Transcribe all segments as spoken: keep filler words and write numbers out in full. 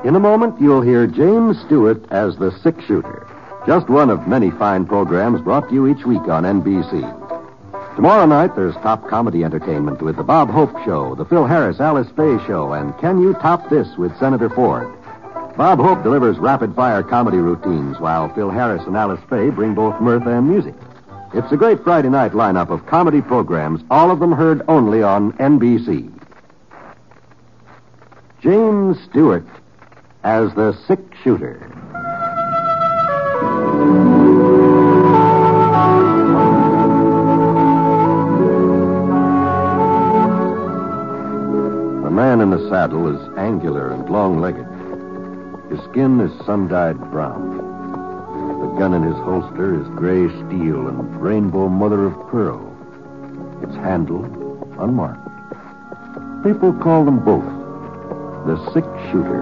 In a moment, you'll hear James Stewart as the six-shooter. Just one of many fine programs brought to you each week on N B C. Tomorrow night, there's top comedy entertainment with The Bob Hope Show, The Phil Harris Alice Faye Show, and Can You Top This with Senator Ford. Bob Hope delivers rapid-fire comedy routines, while Phil Harris and Alice Faye bring both mirth and music. It's a great Friday night lineup of comedy programs, all of them heard only on N B C. James Stewart as the six-shooter. The man in the saddle is angular and long-legged. His skin is sun-dyed brown. The gun in his holster is gray steel and rainbow mother of pearl. Its handle unmarked. People call them both the six-shooter.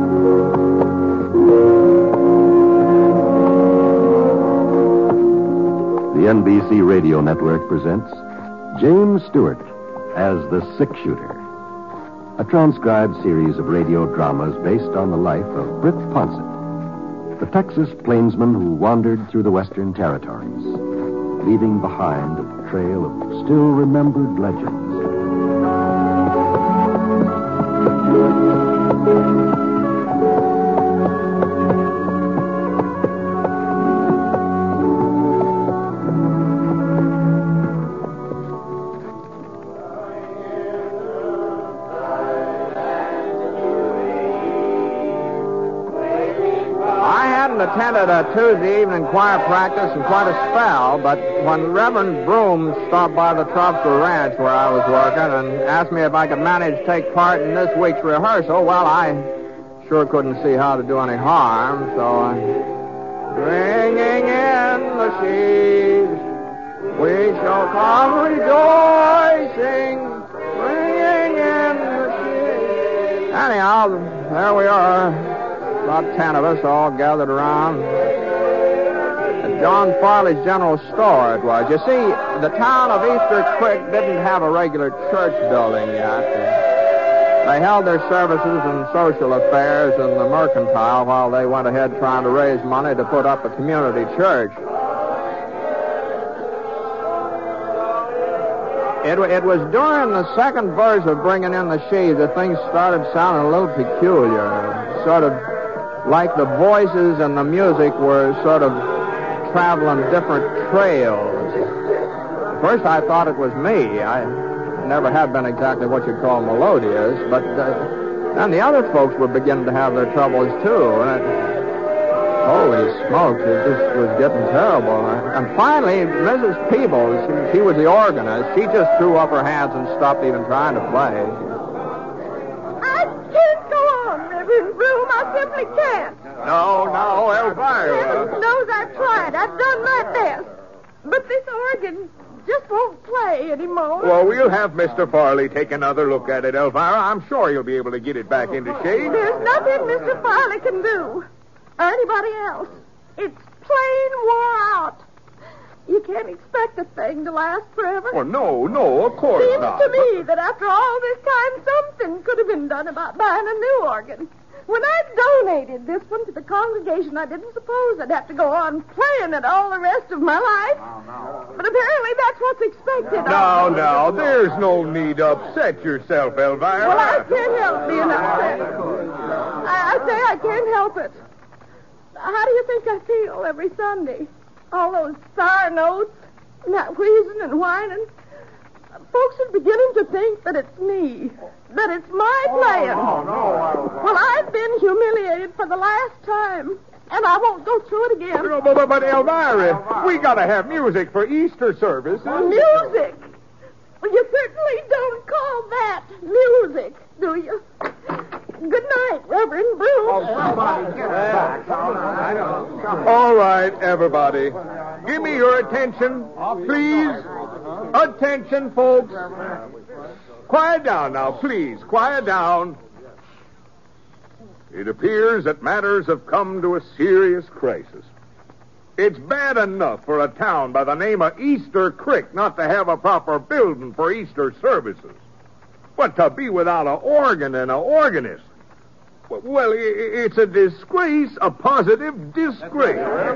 The N B C Radio Network presents James Stewart as the six-shooter, a transcribed series of radio dramas based on the life of Britt Ponsett, the Texas plainsman who wandered through the Western Territories, leaving behind a trail of still remembered legends. Attended a Tuesday evening choir practice in quite a spell, but when Reverend Broom stopped by the Tropster Ranch where I was working and asked me if I could manage to take part in this week's rehearsal, well, I sure couldn't see how to do any harm, so I... Bringing in the sheaves, we shall come rejoicing, bringing in the sheaves. Anyhow, there we are. About ten of us all gathered around at John Farley's General Store, it was. You see, the town of Easter Creek didn't have a regular church building yet. They held their services and social affairs in the Mercantile while they went ahead trying to raise money to put up a community church. It, it was during the second verse of Bringing in the Sheaves that things started sounding a little peculiar, sort of like the voices and the music were sort of traveling different trails. At first I thought it was me. I never have been exactly what you'd call melodious, but uh, then the other folks were beginning to have their troubles too. And it, holy smokes, it just was getting terrible. And finally, Missus Peebles, she, she was the organist, she just threw up her hands and stopped even trying to play. In room, I simply can't. No, no, Elvira. Heaven knows I've tried. I've done my best. But this organ just won't play anymore. Well, we'll have Mister Farley take another look at it, Elvira. I'm sure you'll be able to get it back into shape. There's nothing Mister Farley can do. Or anybody else. It's plain wore out. You can't expect a thing to last forever. Oh, no, no, of course Seems not. to me that after all this time, something could have been done about buying a new organ. When I donated this one to the congregation, I didn't suppose I'd have to go on playing it all the rest of my life. No, no. But apparently that's what's expected No, of me. no, there's no need to upset yourself, Elvira. Well, I can't help being upset. I, I say I can't help it. How do you think I feel every Sunday? All those sour notes, and that wheezing and whining. Folks are beginning to think that it's me, that it's my playing. Oh, no, no. Well, I've been humiliated for the last time, and I won't go through it again. No, but, but, but Elvira, we gotta have music for Easter services. Music? Well, you certainly don't call that music, do you? Good night, Reverend Broom. All right, everybody. Give me your attention, please. Attention, folks. Quiet down now, please. Quiet down. It appears that matters have come to a serious crisis. It's bad enough for a town by the name of Easter Creek not to have a proper building for Easter services. But to be without an organ and an organist. Well, it's a disgrace, a positive disgrace.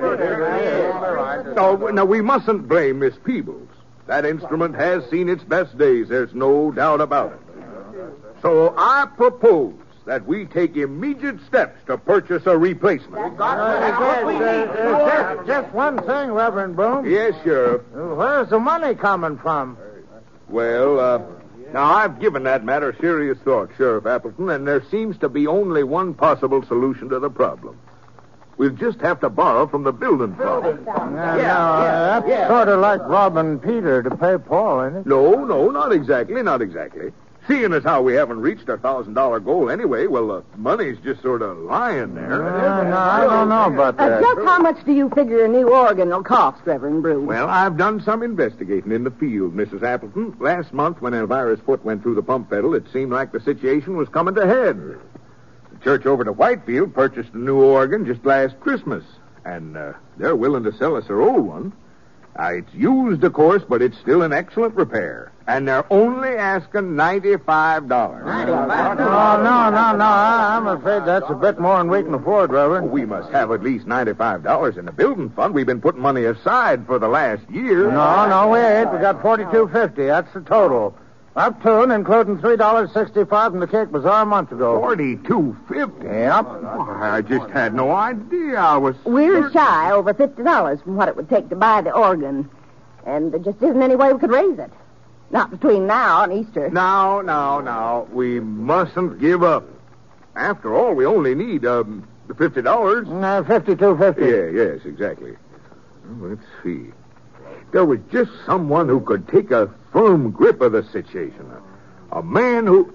No, now, we mustn't blame Miss Peebles. That instrument has seen its best days, there's no doubt about it. So I propose that we take immediate steps to purchase a replacement. Uh, just, uh, just, just one thing, Reverend Broom. Yes, Sheriff. Where's the money coming from? Well, uh, now I've given that matter serious thought, Sheriff Appleton, and there seems to be only one possible solution to the problem. We'll just have to borrow from the building fund. Uh, yeah, now, uh, that's yeah. sort of like robbing Peter to pay Paul, isn't it? No, no, not exactly, not exactly. Seeing as how we haven't reached our one thousand dollars goal anyway, well, the money's just sort of lying there. Uh, no, I don't know about that. Uh, just how much do you figure a new organ will cost, Reverend Broom? Well, I've done some investigating in the field, Missus Appleton. Last month, when Elvira's foot went through the pump pedal, it seemed like the situation was coming to head. The church over to Whitefield purchased a new organ just last Christmas, and uh, they're willing to sell us their old one. Uh, it's used, of course, but it's still in excellent repair. And they're only asking ninety-five dollars. ninety-five dollars? Oh, no, no, no. I'm afraid that's a bit more than we can afford, Reverend. We must have at least ninety-five dollars in the building fund. We've been putting money aside for the last year. No, no, we ain't. We got forty-two fifty. That's the total. Up to and including three dollars sixty-five from the Cake Bazaar a month ago. Forty-two fifty. Yep. I just had no idea. I was. We're certain... shy over fifty dollars from what it would take to buy the organ, and there just isn't any way we could raise it. Not between now and Easter. Now, now, now, we mustn't give up. After all, we only need um fifty dollars. Uh, fifty-two fifty. Yeah, yes, exactly. Well, let's see. There was just someone who could take a firm grip of the situation. A, a man who...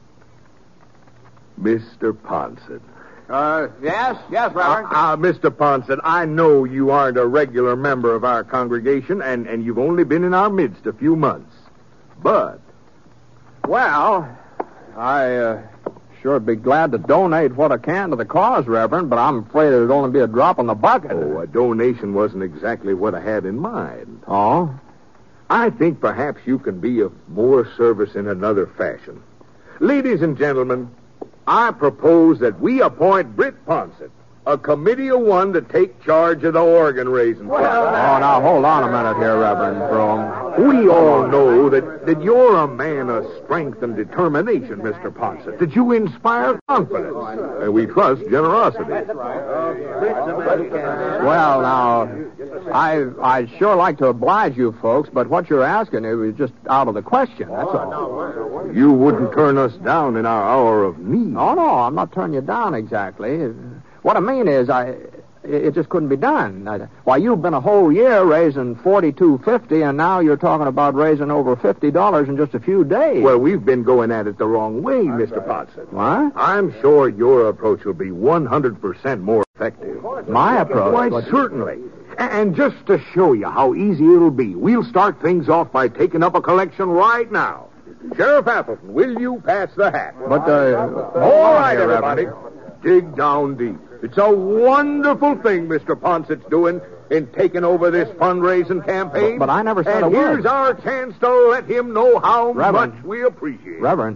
Mister Ponset. Uh, yes, yes, Reverend. Ah, uh, uh, Mister Ponset, I know you aren't a regular member of our congregation, and, and you've only been in our midst a few months. But... Well, I uh, sure be glad to donate what I can to the cause, Reverend, but I'm afraid it'd only be a drop in the bucket. Oh, a donation wasn't exactly what I had in mind. Oh? I think perhaps you can be of more service in another fashion. Ladies and gentlemen, I propose that we appoint Britt Ponset, a committee of one to take charge of the organ raising. Well, oh, now, hold on a minute here, Reverend Broom. We all know that, that you're a man of strength and determination, Mister Ponset, that you inspire confidence, and we trust generosity. Well, now, I, I'd sure like to oblige you folks, but what you're asking is just out of the question, that's all. You wouldn't turn us down in our hour of need. Oh, no, I'm not turning you down exactly. What I mean is, I... It just couldn't be done. Why, you've been a whole year raising forty-two fifty, and now you're talking about raising over fifty dollars in just a few days. Well, we've been going at it the wrong way, Mister Ponset. What? I'm sure your approach will be one hundred percent more effective. My approach? Why, What? certainly. And just to show you how easy it'll be, we'll start things off by taking up a collection right now. Sheriff Appleton, will you pass the hat? But, uh... All right, everybody. Dig down deep. It's a wonderful thing Mister Ponset's doing in taking over this fundraising campaign. But, but I never said and a word. here's our chance to let him know how Reverend. much we appreciate it. Reverend.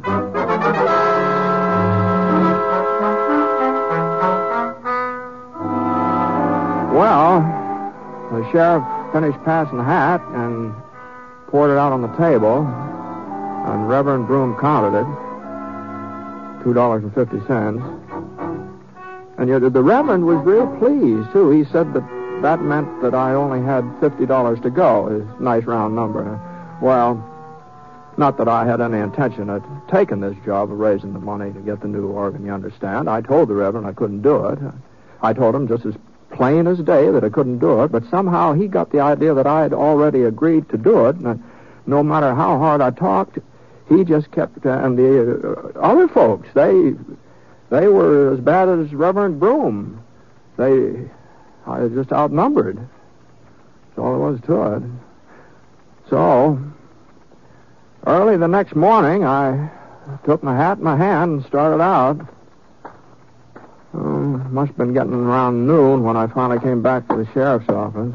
Well, the sheriff finished passing the hat and poured it out on the table, and Reverend Broom counted it. two dollars and fifty cents. And yet the Reverend was real pleased, too. He said that that meant that I only had fifty dollars to go. A nice round number. Well, not that I had any intention of taking this job of raising the money to get the new organ, you understand. I told the Reverend I couldn't do it. I told him just as plain as day that I couldn't do it, but somehow he got the idea that I had already agreed to do it, and no matter how hard I talked, he just kept... Uh, and the uh, other folks, they... They were as bad as Reverend Broom. They, I was just outnumbered. That's all there was to it. So, early the next morning, I took my hat in my hand and started out. Oh, must have been getting around noon when I finally came back to the sheriff's office.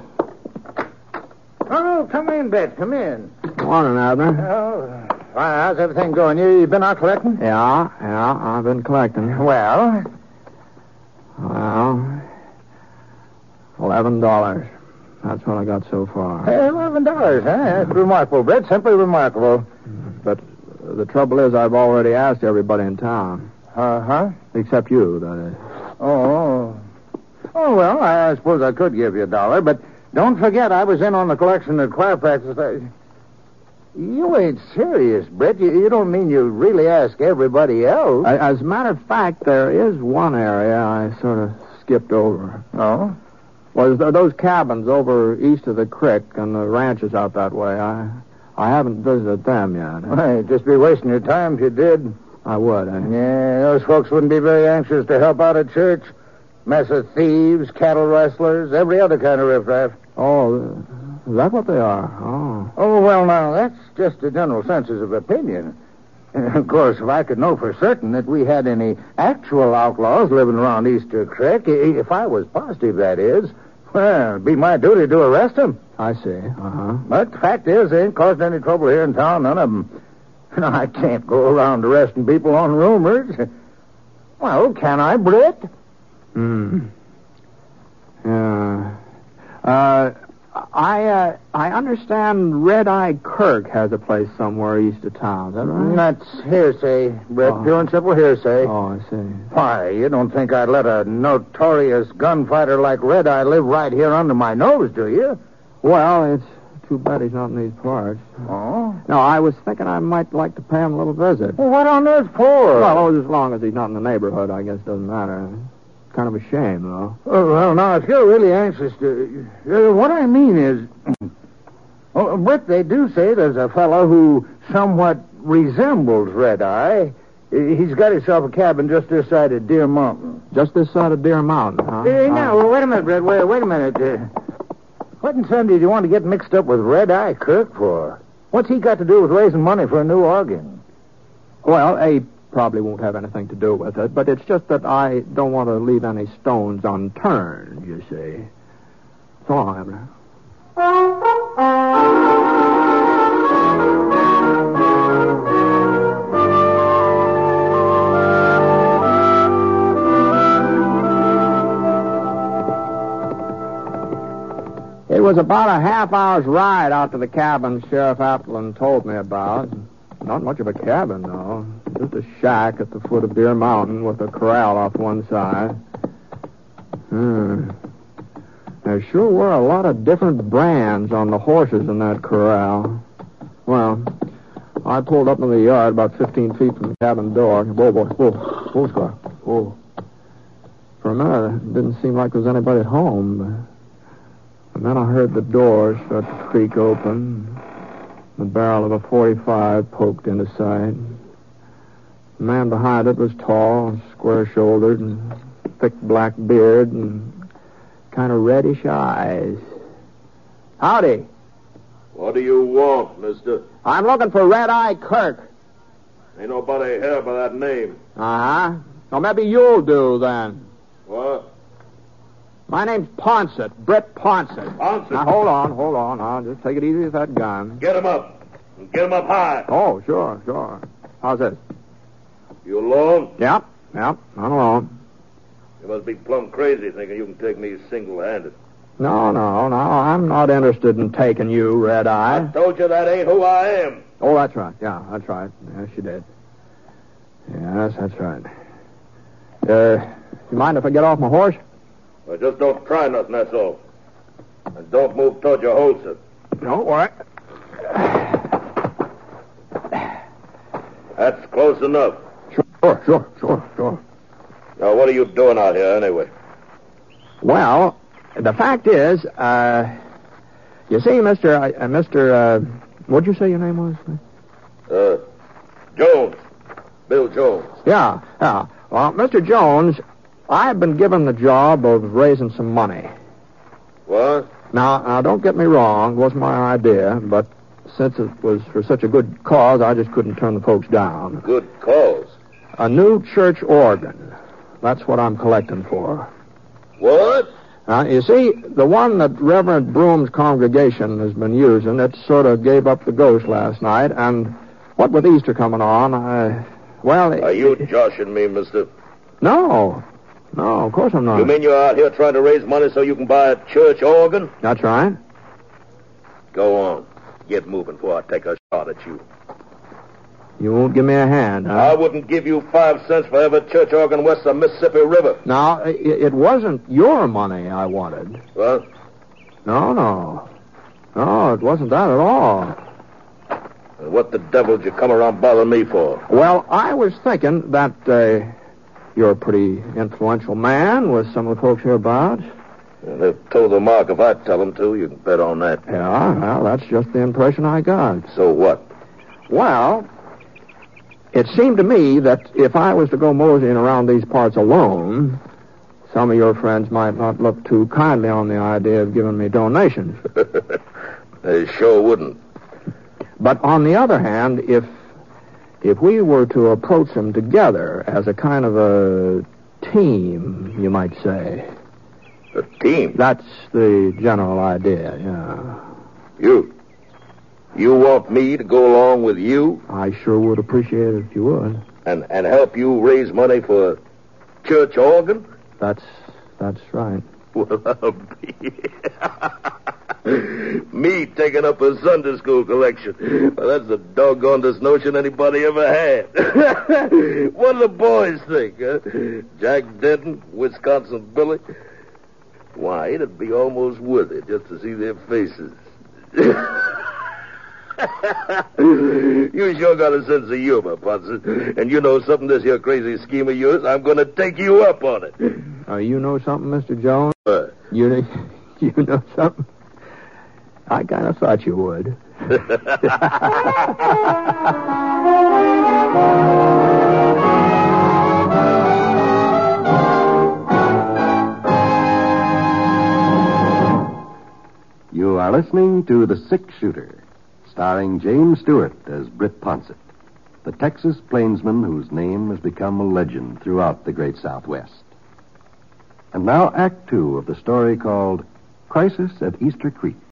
Oh, come in, Bet. Come in. Morning, Abner. Oh, how's everything going? You, you been out collecting? Yeah, yeah, I've been collecting. Well, Eleven dollars. That's what I got so far. Hey, Eleven dollars, huh? That's remarkable, Brett. Simply remarkable. But the trouble is I've already asked everybody in town. Uh-huh. Except you, that is. Oh. Oh, well, I suppose I could give you a dollar, but don't forget I was in on the collection at choir practice. I... You ain't serious, Brett. You, you don't mean you really ask everybody else? I, as a matter of fact, there is one area I sort of skipped over. Oh? Well, th- those cabins over east of the creek and the ranches out that way. I I haven't visited them yet. Well, you'd just be wasting your time if you did. I would. I... Yeah, those folks wouldn't be very anxious to help out at church. Mess of thieves, cattle rustlers, every other kind of riffraff. Oh, is that what they are? Oh. Oh, well, now, that's just a general census of opinion. And of course, if I could know for certain that we had any actual outlaws living around Easter Creek, if I was positive, that is, well, it'd be my duty to arrest them. I see. Uh-huh. But the fact is, they ain't caused any trouble here in town, none of them. And I can't go around arresting people on rumors. Well, can I, Britt? Hmm. Yeah. Uh, I, uh, I understand Red Eye Kirk has a place somewhere east of town. Is that right? That's hearsay, Britt. Oh. Pure and simple hearsay. Oh, I see. Why, you don't think I'd let a notorious gunfighter like Red Eye live right here under my nose, do you? Well, it's too bad he's not in these parts. Oh? No, I was thinking I might like to pay him a little visit. Well, what on earth for? Well, oh, as long as he's not in the neighborhood, I guess doesn't matter. Kind of a shame, though. Oh, well, now, if you're really anxious to... Uh, what I mean is... oh, Britt, they do say there's a fellow who somewhat resembles Red Eye. He's got himself a cabin just this side of Deer Mountain. Just this side of Deer Mountain, huh? Hey, Uh, now, wait a minute, Britt. Wait, wait a minute. Uh, what in Sunday do you want to get mixed up with Red Eye Kirk for? What's he got to do with raising money for a new organ? Well, A probably won't have anything to do with it, but it's just that I don't want to leave any stones unturned, you see. So long, Abner. It was about a half hour's ride out to the cabin Sheriff Appleton told me about. Not much of a cabin, though. Just a shack at the foot of Deer Mountain with a corral off one side. Hmm. There sure were a lot of different brands on the horses in that corral. Well, I pulled up in the yard about fifteen feet from the cabin door. Whoa, whoa, whoa. Whoa, Scar. Whoa. For a minute, it didn't seem like there was anybody at home. And then I heard the door start to creak open. The barrel of a forty-five poked into sight. The man behind it was tall, square-shouldered, and thick black beard, and kind of reddish eyes. Howdy. What do you want, mister? I'm looking for Red Eye Kirk. Ain't nobody here by that name. Uh-huh. Well, maybe you'll do, then. What? My name's Ponsett, Britt Ponsett. Ponsett? Now, hold on, hold on. I'll just take it easy with that gun. Get him up. And get him up high. Oh, sure, sure. How's this? You alone? Yep, yep, I'm alone. You must be plumb crazy thinking you can take me single-handed. No, no, no, I'm not interested in taking you, Red Eye. I told you that ain't who I am. Oh, that's right. Yeah, that's right. Yes, you did. Yes, that's right. Uh, you mind if I get off my horse? Well, just don't try nothing, that's all. And don't move toward your holster. Don't worry. That's close enough. Sure, sure, sure, sure. Now, what are you doing out here, anyway? Well, the fact is, uh, you see, Mister Uh, Mister Uh, what'd you say your name was? Uh, Jones. Bill Jones. Yeah, yeah. Well, Mister Jones, I've been given the job of raising some money. What? Now, now, don't get me wrong. It wasn't my idea, but since it was for such a good cause, I just couldn't turn the folks down. Good cause. A new church organ. That's what I'm collecting for. What? Now, you see, the one that Reverend Broom's congregation has been using, it sort of gave up the ghost last night, and what with Easter coming on, I... Well... Are you joshing me, mister? No. No, of course I'm not. You mean you're out here trying to raise money so you can buy a church organ? That's right. Go on. Get moving before I take a shot at you. You won't give me a hand, huh? I wouldn't give you five cents for every church organ west of the Mississippi River. Now, it, it wasn't your money I wanted. What? No, no. No, it wasn't that at all. What the devil did you come around bothering me for? Well, I was thinking that uh, you're a pretty influential man with some of the folks hereabouts. Well, they've told the mark if I tell them to. You can bet on that. Yeah, well, that's just the impression I got. So what? Well, it seemed to me that if I was to go moseying around these parts alone, some of your friends might not look too kindly on the idea of giving me donations. They sure wouldn't. But on the other hand, if if we were to approach them together as a kind of a team, you might say. A team? That's the general idea, yeah. You? You want me to go along with you? I sure would appreciate it if you would. And and help you raise money for a church organ? That's that's right. Well, I'll be... Me taking up a Sunday school collection. Well, that's the doggonedest notion anybody ever had. What do the boys think, huh? Jack Denton, Wisconsin Billy. Why, it'd be almost worth it just to see their faces. You sure got a sense of humor, Ponson. And you know something, this here crazy scheme of yours, I'm going to take you up on it. Uh, you know something, Mister Jones? What? You, you know something? I kind of thought you would. You are listening to The Six Shooter, starring James Stewart as Britt Ponsett, the Texas plainsman whose name has become a legend throughout the great Southwest. And now Act Two of the story called Crisis at Easter Creek.